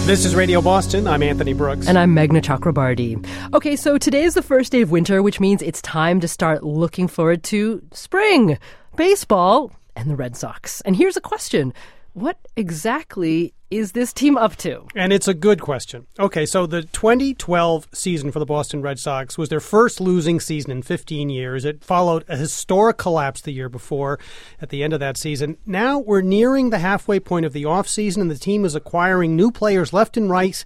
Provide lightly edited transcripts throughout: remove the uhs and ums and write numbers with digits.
This is Radio Boston. I'm Anthony Brooks. And I'm Meghna Chakrabarty. Okay, so today is the first day of winter, which means it's time to start looking forward to spring, baseball, and the Red Sox. And here's a question. What exactly is this team up to? And it's a good question. Okay, so the 2012 season for the Boston Red Sox was their first losing season in 15 years. It followed a historic collapse the year before at the end of that season. Now we're nearing the halfway point of the offseason, and the team is acquiring new players left and right.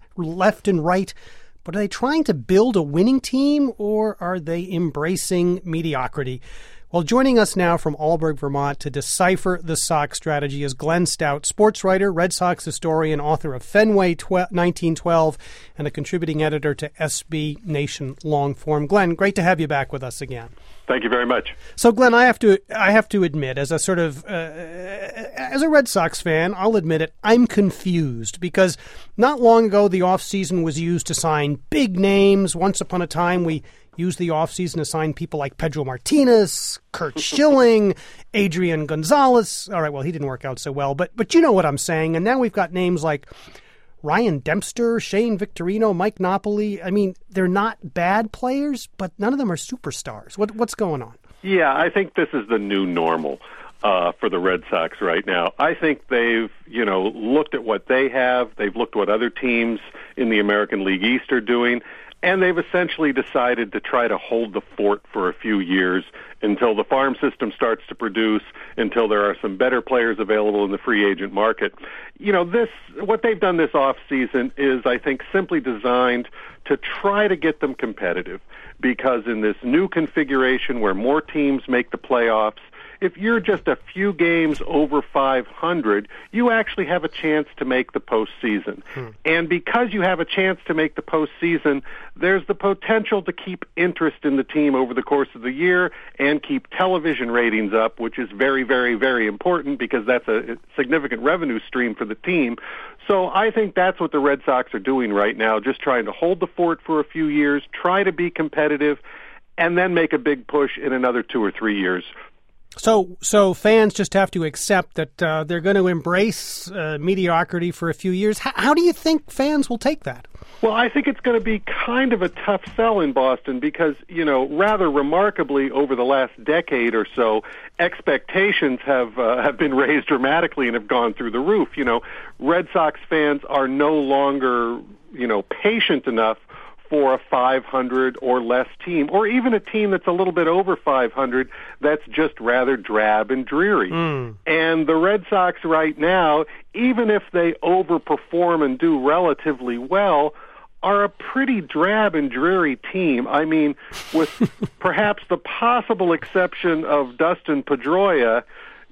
But are they trying to build a winning team, or are they embracing mediocrity? Well, joining us now from Alburgh, Vermont, to decipher the Sox strategy is Glenn Stout, sports writer, Red Sox historian, author of Fenway 1912, and a contributing editor to SB Nation Longform. Glenn, great to have you back with us again. Thank you very much. So, Glenn, I have to admit, as a sort of as a Red Sox fan, I'll admit it, I'm confused because not long ago the offseason was used to sign big names. Once upon a time, we used the offseason to sign people like Pedro Martinez, Curt Schilling, Adrian Gonzalez. All right, well, he didn't work out so well, but you know what I'm saying. And now we've got names like Ryan Dempster, Shane Victorino, Mike Napoli. I mean, they're not bad players, but none of them are superstars. What's going on? Yeah, I think this is the new normal for the Red Sox right now. I think they've, looked at what they have. They've looked at what other teams in the American League East are doing, and they've essentially decided to try to hold the fort for a few years until the farm system starts to produce, until there are some better players available in the free agent market. What they've done this offseason is, I think, simply designed to try to get them competitive, because in this new configuration where more teams make the playoffs, if you're just a few games over 500, you actually have a chance to make the postseason. And because you have a chance to make the postseason, there's the potential to keep interest in the team over the course of the year and keep television ratings up, which is very, very, very important because that's a significant revenue stream for the team. So I think that's what the Red Sox are doing right now, just trying to hold the fort for a few years, try to be competitive, and then make a big push in another 2 or 3 years. So fans just have to accept that they're going to embrace mediocrity for a few years. How do you think fans will take that? Well, I think it's going to be kind of a tough sell in Boston because, rather remarkably over the last decade or so, expectations have been raised dramatically and have gone through the roof. Red Sox fans are no longer, patient enough for a 500 or less team, or even a team that's a little bit over 500 that's just rather drab and dreary. And the Red Sox right now, even if they overperform and do relatively well, are a pretty drab and dreary team. I mean, with perhaps the possible exception of Dustin Pedroia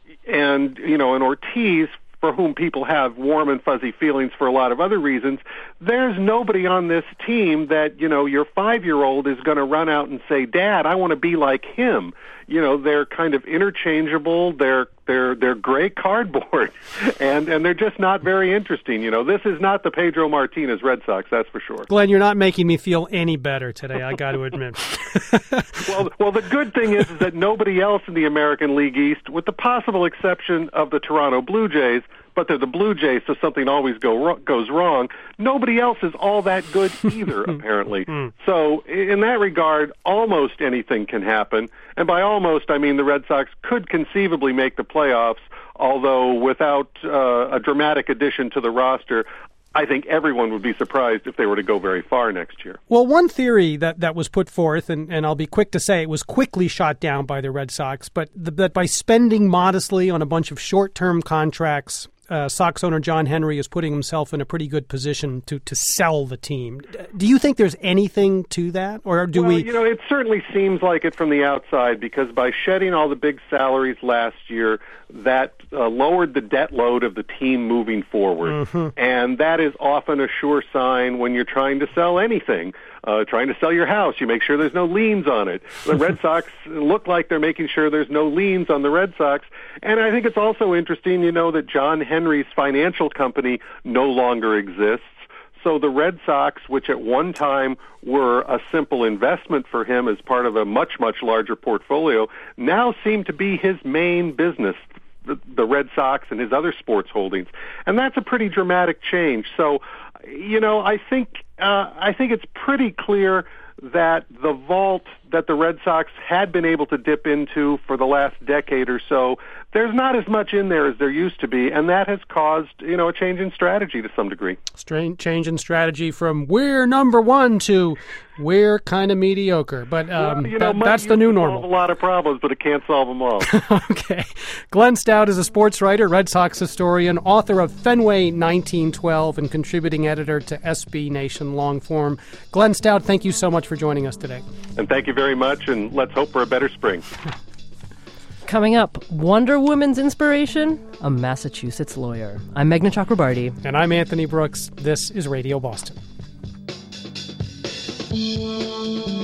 and Ortiz, for whom people have warm and fuzzy feelings for a lot of other reasons, there's nobody on this team that, your 5-year-old is going to run out and say, Dad, I want to be like him. They're kind of interchangeable. They're gray cardboard, and they're just not very interesting. This is not the Pedro Martinez Red Sox, that's for sure. Glenn, you're not making me feel any better today, I got to admit. Well, the good thing is that nobody else in the American League East, with the possible exception of the Toronto Blue Jays, but they're the Blue Jays, so something always goes wrong. Nobody else is all that good either, apparently. So in that regard, almost anything can happen. And by almost, I mean the Red Sox could conceivably make the playoffs, although without a dramatic addition to the roster, I think everyone would be surprised if they were to go very far next year. Well, one theory that was put forth, and I'll be quick to say it was quickly shot down by the Red Sox, but that by spending modestly on a bunch of short-term contracts, Sox owner John Henry is putting himself in a pretty good position to sell the team. Do you think there's anything to that, or do we? It certainly seems like it from the outside, because by shedding all the big salaries last year, that lowered the debt load of the team moving forward, and that is often a sure sign when you're trying to sell anything. Trying to sell your house, you make sure there's no liens on it. The Red Sox look like they're making sure there's no liens on the Red Sox. And I think it's also interesting, that John Henry's financial company no longer exists. So the Red Sox, which at one time were a simple investment for him as part of a much, much larger portfolio, now seem to be his main business, the Red Sox and his other sports holdings. And that's a pretty dramatic change. So I think it's pretty clear that the vault that the Red Sox had been able to dip into for the last decade or so, there's not as much in there as there used to be, and that has caused, a change in strategy to some degree. Change in strategy from we're number one to we're kind of mediocre. But that's the new normal. Solve a lot of problems, but it can't solve them all. Okay. Glenn Stout is a sports writer, Red Sox historian, author of Fenway 1912, and contributing editor to SB Nation Longform. Glenn Stout, thank you so much for joining us today. And thank you very much, and let's hope for a better spring. Coming up, Wonder Woman's inspiration, a Massachusetts lawyer. I'm Meghna Chakrabarti. And I'm Anthony Brooks. This is Radio Boston.